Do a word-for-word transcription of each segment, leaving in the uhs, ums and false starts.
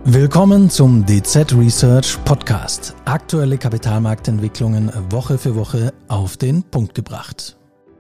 Willkommen zum D Z Research Podcast. Aktuelle Kapitalmarktentwicklungen Woche für Woche auf den Punkt gebracht.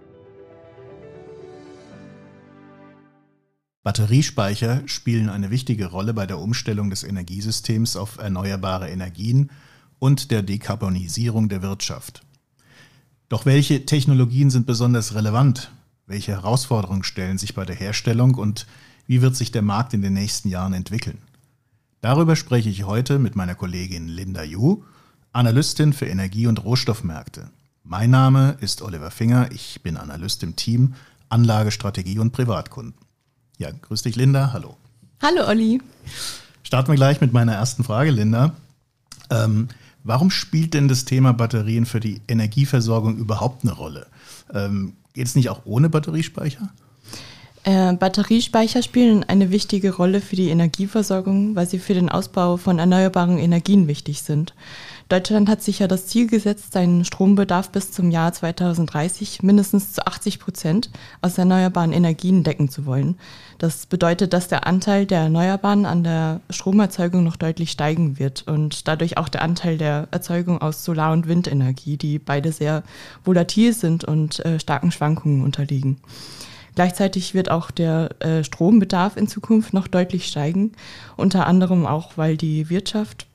Batteriespeicher spielen eine wichtige Rolle bei der Umstellung des Energiesystems auf erneuerbare Energien und der Dekarbonisierung der Wirtschaft. Doch welche Technologien sind besonders relevant? Welche Herausforderungen stellen sich bei der Herstellung und wie wird sich der Markt in den nächsten Jahren entwickeln? Darüber spreche ich heute mit meiner Kollegin Linda Ju, Analystin für Energie- und Rohstoffmärkte. Mein Name ist Oliver Finger, ich bin Analyst im Team Anlagestrategie und Privatkunden. Ja, grüß dich Linda, hallo. Hallo Olli. Starten wir gleich mit meiner ersten Frage, Linda. Ähm, warum spielt denn das Thema Batterien für die Energieversorgung überhaupt eine Rolle? Ähm, geht es nicht auch ohne Batteriespeicher? Äh, Batteriespeicher spielen eine wichtige Rolle für die Energieversorgung, weil sie für den Ausbau von erneuerbaren Energien wichtig sind. Deutschland hat sich ja das Ziel gesetzt, seinen Strombedarf bis zum Jahr zweitausenddreißig mindestens zu achtzig Prozent aus erneuerbaren Energien decken zu wollen. Das bedeutet, dass der Anteil der Erneuerbaren an der Stromerzeugung noch deutlich steigen wird und dadurch auch der Anteil der Erzeugung aus Solar- und Windenergie, die beide sehr volatil sind und äh, starken Schwankungen unterliegen. Gleichzeitig wird auch der äh, Strombedarf in Zukunft noch deutlich steigen, unter anderem auch, weil die Wirtschaft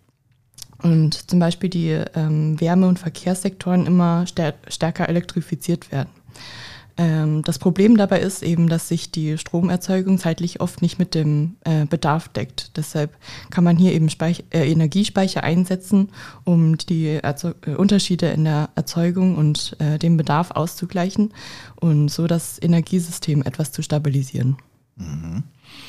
und zum Beispiel die ähm, Wärme- und Verkehrssektoren immer stär- stärker elektrifiziert werden. Ähm, das Problem dabei ist eben, dass sich die Stromerzeugung zeitlich oft nicht mit dem äh, Bedarf deckt. Deshalb kann man hier eben Speich- äh, Energiespeicher einsetzen, um die Erzeug- äh, Unterschiede in der Erzeugung und äh, den Bedarf auszugleichen und so das Energiesystem etwas zu stabilisieren. Mhm.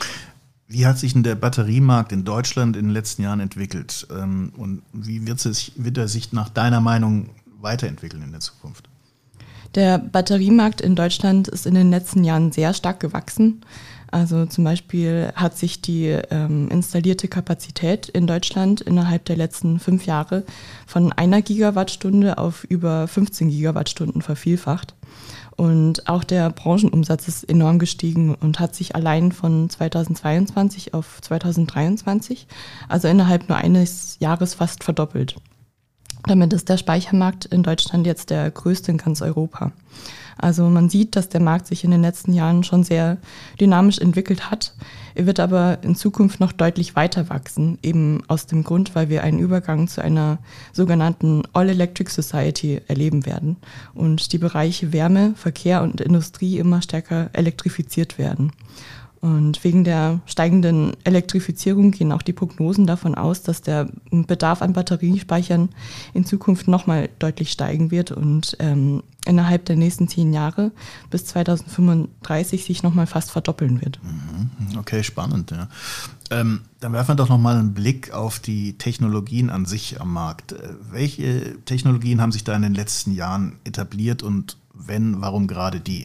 Wie hat sich denn der Batteriemarkt in Deutschland in den letzten Jahren entwickelt? Ähm, und wie wird, sich, wird er sich nach deiner Meinung weiterentwickeln in der Zukunft? Der Batteriemarkt in Deutschland ist in den letzten Jahren sehr stark gewachsen. Also zum Beispiel hat sich die ähm, installierte Kapazität in Deutschland innerhalb der letzten fünf Jahre von einer Gigawattstunde auf über fünfzehn Gigawattstunden vervielfacht. Und auch der Branchenumsatz ist enorm gestiegen und hat sich allein von zweitausendzweiundzwanzig auf zweitausenddreiundzwanzig, also innerhalb nur eines Jahres, fast verdoppelt. Damit ist der Speichermarkt in Deutschland jetzt der größte in ganz Europa. Also man sieht, dass der Markt sich in den letzten Jahren schon sehr dynamisch entwickelt hat. Er wird aber in Zukunft noch deutlich weiter wachsen, eben aus dem Grund, weil wir einen Übergang zu einer sogenannten All-Electric Society erleben werden und die Bereiche Wärme, Verkehr und Industrie immer stärker elektrifiziert werden. Und wegen der steigenden Elektrifizierung gehen auch die Prognosen davon aus, dass der Bedarf an Batteriespeichern in Zukunft nochmal deutlich steigen wird und ähm, innerhalb der nächsten zehn Jahre bis zweitausendfünfunddreißig sich nochmal fast verdoppeln wird. Okay, spannend. Ja. Ähm, dann werfen wir doch nochmal einen Blick auf die Technologien an sich am Markt. Welche Technologien haben sich da in den letzten Jahren etabliert und wenn, warum gerade die?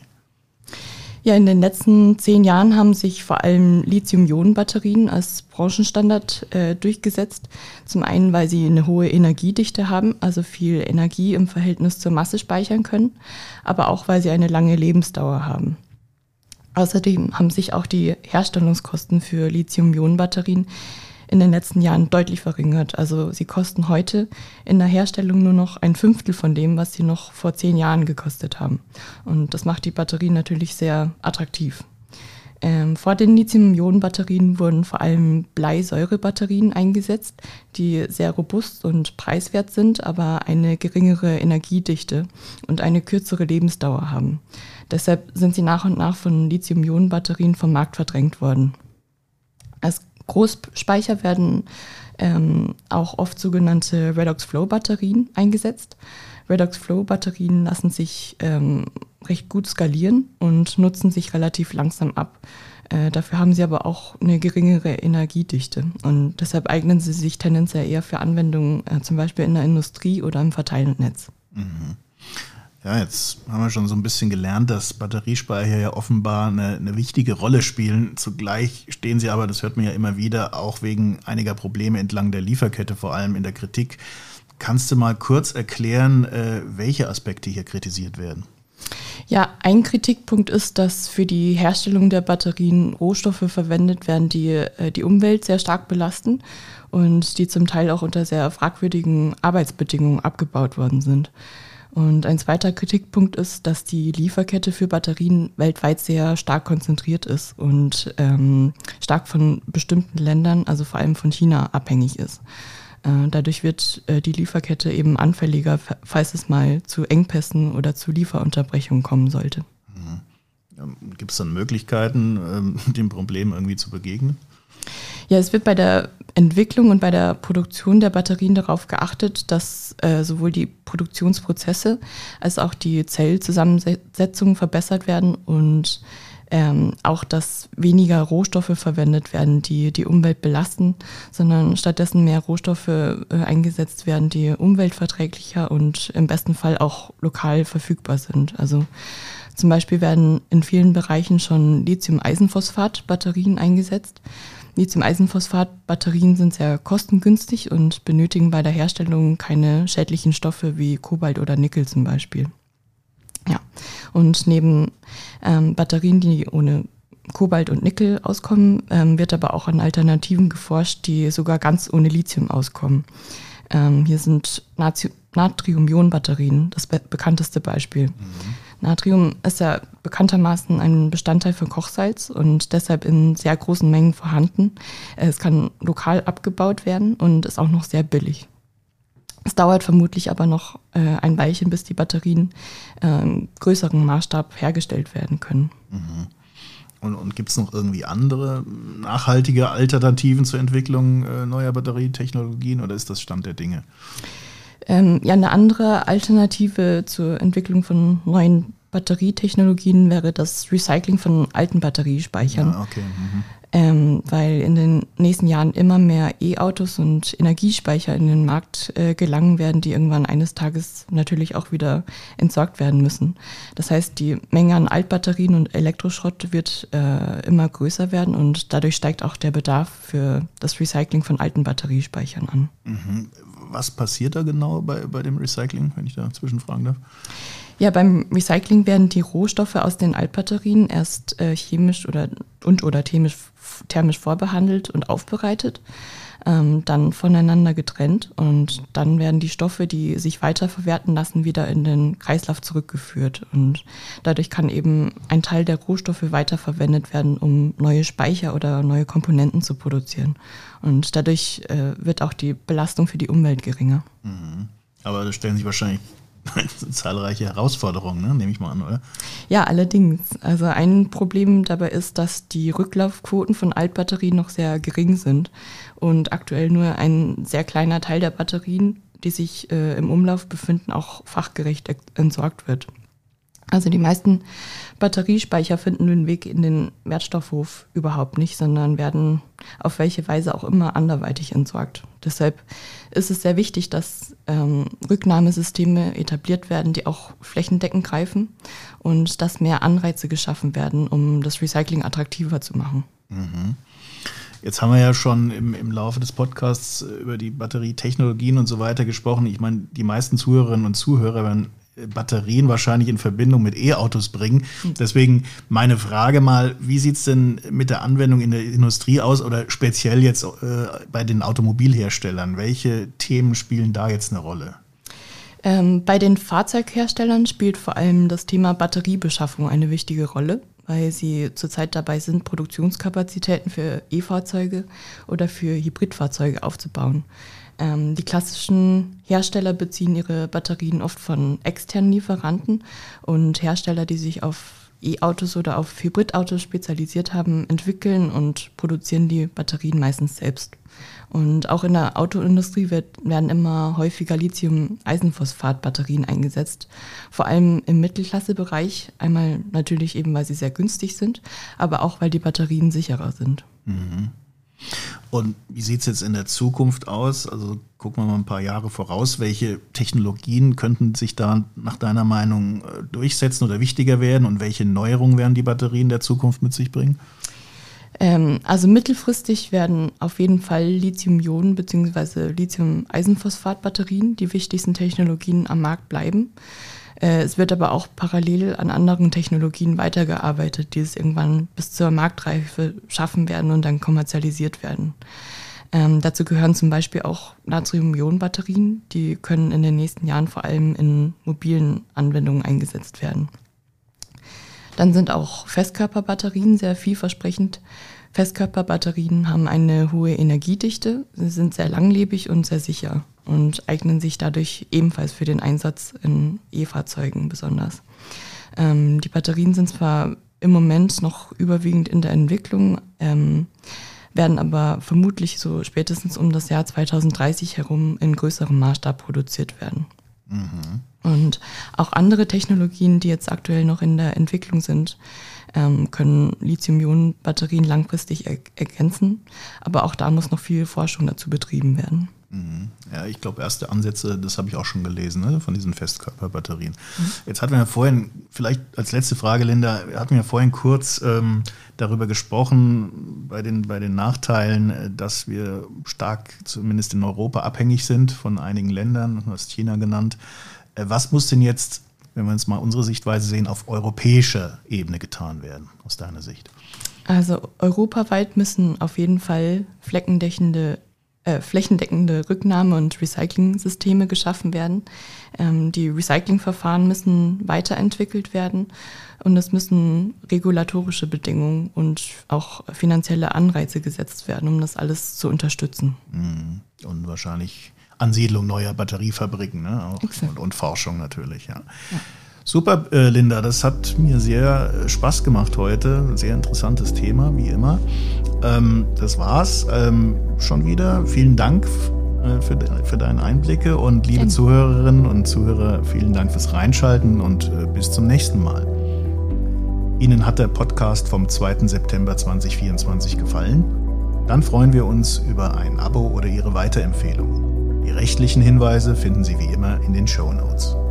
Ja, in den letzten zehn Jahren haben sich vor allem Lithium-Ionen-Batterien als Branchenstandard äh, durchgesetzt. Zum einen, weil sie eine hohe Energiedichte haben, also viel Energie im Verhältnis zur Masse speichern können, aber auch, weil sie eine lange Lebensdauer haben. Außerdem haben sich auch die Herstellungskosten für Lithium-Ionen-Batterien in den letzten Jahren deutlich verringert. Also sie kosten heute in der Herstellung nur noch ein Fünftel von dem, was sie noch vor zehn Jahren gekostet haben. Und das macht die Batterien natürlich sehr attraktiv. Ähm, vor den Lithium-Ionen-Batterien wurden vor allem Bleisäure-Batterien eingesetzt, die sehr robust und preiswert sind, aber eine geringere Energiedichte und eine kürzere Lebensdauer haben. Deshalb sind sie nach und nach von Lithium-Ionen-Batterien vom Markt verdrängt worden. Als Großspeicher werden ähm, auch oft sogenannte Redox-Flow-Batterien eingesetzt. Redox-Flow-Batterien lassen sich ähm, recht gut skalieren und nutzen sich relativ langsam ab. Äh, dafür haben sie aber auch eine geringere Energiedichte und deshalb eignen sie sich tendenziell eher für Anwendungen, äh, zum Beispiel in der Industrie oder im Verteilnetz. Mhm. Ja, jetzt haben wir schon so ein bisschen gelernt, dass Batteriespeicher ja offenbar eine, eine wichtige Rolle spielen. Zugleich stehen sie aber, das hört man ja immer wieder, auch wegen einiger Probleme entlang der Lieferkette, vor allem in der Kritik. Kannst du mal kurz erklären, welche Aspekte hier kritisiert werden? Ja, ein Kritikpunkt ist, dass für die Herstellung der Batterien Rohstoffe verwendet werden, die äh, die Umwelt sehr stark belasten und die zum Teil auch unter sehr fragwürdigen Arbeitsbedingungen abgebaut worden sind. Und ein zweiter Kritikpunkt ist, dass die Lieferkette für Batterien weltweit sehr stark konzentriert ist und ähm, stark von bestimmten Ländern, also vor allem von China, abhängig ist. Äh, dadurch wird äh, die Lieferkette eben anfälliger, falls es mal zu Engpässen oder zu Lieferunterbrechungen kommen sollte. Mhm. Gibt es dann Möglichkeiten, ähm, dem Problem irgendwie zu begegnen? Ja, es wird bei der Entwicklung und bei der Produktion der Batterien darauf geachtet, dass äh, sowohl die Produktionsprozesse als auch die Zellzusammensetzung verbessert werden und ähm, auch, dass weniger Rohstoffe verwendet werden, die die Umwelt belasten, sondern stattdessen mehr Rohstoffe äh, eingesetzt werden, die umweltverträglicher und im besten Fall auch lokal verfügbar sind. Also zum Beispiel werden in vielen Bereichen schon Lithium-Eisenphosphat-Batterien eingesetzt. Lithium-Eisenphosphat-Batterien sind sehr kostengünstig und benötigen bei der Herstellung keine schädlichen Stoffe wie Kobalt oder Nickel zum Beispiel. Ja, und neben ähm, Batterien, die ohne Kobalt und Nickel auskommen, ähm, wird aber auch an Alternativen geforscht, die sogar ganz ohne Lithium auskommen. Ähm, hier sind Natri- Natrium-Ionen-Batterien das be- bekannteste Beispiel. Mhm. Natrium ist ja bekanntermaßen ein Bestandteil von Kochsalz und deshalb in sehr großen Mengen vorhanden. Es kann lokal abgebaut werden und ist auch noch sehr billig. Es dauert vermutlich aber noch äh, ein Weilchen, bis die Batterien äh, im größeren Maßstab hergestellt werden können. Mhm. Und, und gibt es noch irgendwie andere nachhaltige Alternativen zur Entwicklung äh, neuer Batterietechnologien oder ist das Stand der Dinge? Ähm, ja, eine andere Alternative zur Entwicklung von neuen Batterietechnologien wäre das Recycling von alten Batteriespeichern. Ja, okay. Mhm. Ähm, weil in den nächsten Jahren immer mehr E-Autos und Energiespeicher in den Markt äh, gelangen werden, die irgendwann eines Tages natürlich auch wieder entsorgt werden müssen. Das heißt, die Menge an Altbatterien und Elektroschrott wird äh, immer größer werden und dadurch steigt auch der Bedarf für das Recycling von alten Batteriespeichern an. Mhm. Was passiert da genau bei, bei dem Recycling, wenn ich da zwischenfragen darf? Ja, beim Recycling werden die Rohstoffe aus den Altbatterien erst äh, chemisch oder und oder thermisch, thermisch vorbehandelt und aufbereitet, ähm, dann voneinander getrennt und dann werden die Stoffe, die sich weiter verwerten lassen, wieder in den Kreislauf zurückgeführt und dadurch kann eben ein Teil der Rohstoffe weiterverwendet werden, um neue Speicher oder neue Komponenten zu produzieren und dadurch äh, wird auch die Belastung für die Umwelt geringer. Mhm. Aber da stellen sich wahrscheinlich zahlreiche Herausforderungen, ne? Nehme ich mal an, oder? Ja, allerdings. Also ein Problem dabei ist, dass die Rücklaufquoten von Altbatterien noch sehr gering sind und aktuell nur ein sehr kleiner Teil der Batterien, die sich äh, im Umlauf befinden, auch fachgerecht entsorgt wird. Also die meisten Batteriespeicher finden den Weg in den Wertstoffhof überhaupt nicht, sondern werden auf welche Weise auch immer anderweitig entsorgt. Deshalb ist es sehr wichtig, dass ähm, Rücknahmesysteme etabliert werden, die auch flächendeckend greifen und dass mehr Anreize geschaffen werden, um das Recycling attraktiver zu machen. Mhm. Jetzt haben wir ja schon im, im Laufe des Podcasts über die Batterietechnologien und so weiter gesprochen. Ich meine, die meisten Zuhörerinnen und Zuhörer werden Batterien wahrscheinlich in Verbindung mit E-Autos bringen. Deswegen meine Frage mal, wie sieht es denn mit der Anwendung in der Industrie aus oder speziell jetzt äh, bei den Automobilherstellern? Welche Themen spielen da jetzt eine Rolle? Ähm, bei den Fahrzeugherstellern spielt vor allem das Thema Batteriebeschaffung eine wichtige Rolle, weil sie zurzeit dabei sind, Produktionskapazitäten für E-Fahrzeuge oder für Hybridfahrzeuge aufzubauen. Ähm, die klassischen Hersteller beziehen ihre Batterien oft von externen Lieferanten und Hersteller, die sich auf E-Autos oder auf Hybridautos spezialisiert haben, entwickeln und produzieren die Batterien meistens selbst. Und auch in der Autoindustrie wird, werden immer häufiger Lithium-Eisenphosphat-Batterien eingesetzt, vor allem im Mittelklassebereich, einmal natürlich eben, weil sie sehr günstig sind, aber auch, weil die Batterien sicherer sind. Mhm. Und wie sieht es jetzt in der Zukunft aus? Also gucken wir mal ein paar Jahre voraus. Welche Technologien könnten sich da nach deiner Meinung durchsetzen oder wichtiger werden? Und welche Neuerungen werden die Batterien der Zukunft mit sich bringen? Ähm, also mittelfristig werden auf jeden Fall Lithium-Ionen bzw. Lithium-Eisenphosphat-Batterien die wichtigsten Technologien am Markt bleiben. Äh, es wird aber auch parallel an anderen Technologien weitergearbeitet, die es irgendwann bis zur Marktreife schaffen werden und dann kommerzialisiert werden. Ähm, dazu gehören zum Beispiel auch Natrium-Ionen-Batterien, die können in den nächsten Jahren vor allem in mobilen Anwendungen eingesetzt werden. Dann sind auch Festkörperbatterien sehr vielversprechend. Festkörperbatterien haben eine hohe Energiedichte, sie sind sehr langlebig und sehr sicher und eignen sich dadurch ebenfalls für den Einsatz in E-Fahrzeugen besonders. Ähm, die Batterien sind zwar im Moment noch überwiegend in der Entwicklung, ähm, werden aber vermutlich so spätestens um das Jahr zweitausenddreißig herum in größerem Maßstab produziert werden. Mhm. Und auch andere Technologien, die jetzt aktuell noch in der Entwicklung sind, ähm, können Lithium-Ionen-Batterien langfristig er- ergänzen. Aber auch da muss noch viel Forschung dazu betrieben werden. Ja, ich glaube, erste Ansätze, das habe ich auch schon gelesen, ne, von diesen Festkörperbatterien. Mhm. Jetzt hatten wir ja vorhin, vielleicht als letzte Frage, Linda, hatten wir ja vorhin kurz ähm, darüber gesprochen, bei den, bei den Nachteilen, dass wir stark, zumindest in Europa, abhängig sind von einigen Ländern, du hast China genannt. Äh, was muss denn jetzt, wenn wir uns mal unsere Sichtweise sehen, auf europäischer Ebene getan werden, aus deiner Sicht? Also europaweit müssen auf jeden Fall fleckendeckende Äh, flächendeckende Rücknahme- und Recycling-Systeme geschaffen werden. Ähm, die Recyclingverfahren müssen weiterentwickelt werden und es müssen regulatorische Bedingungen und auch finanzielle Anreize gesetzt werden, um das alles zu unterstützen. Und wahrscheinlich Ansiedlung neuer Batteriefabriken, ne? Auch und, und Forschung natürlich, ja. ja. Super, äh, Linda, das hat mir sehr äh, Spaß gemacht heute. Sehr interessantes Thema, wie immer. Ähm, das war's ähm, schon wieder. Vielen Dank äh, für, de, für deine Einblicke und liebe Danke. Zuhörerinnen und Zuhörer, vielen Dank fürs Reinschalten und äh, bis zum nächsten Mal. Ihnen hat der Podcast vom zweiten September zweitausendvierundzwanzig gefallen? Dann freuen wir uns über ein Abo oder Ihre Weiterempfehlung. Die rechtlichen Hinweise finden Sie wie immer in den Shownotes.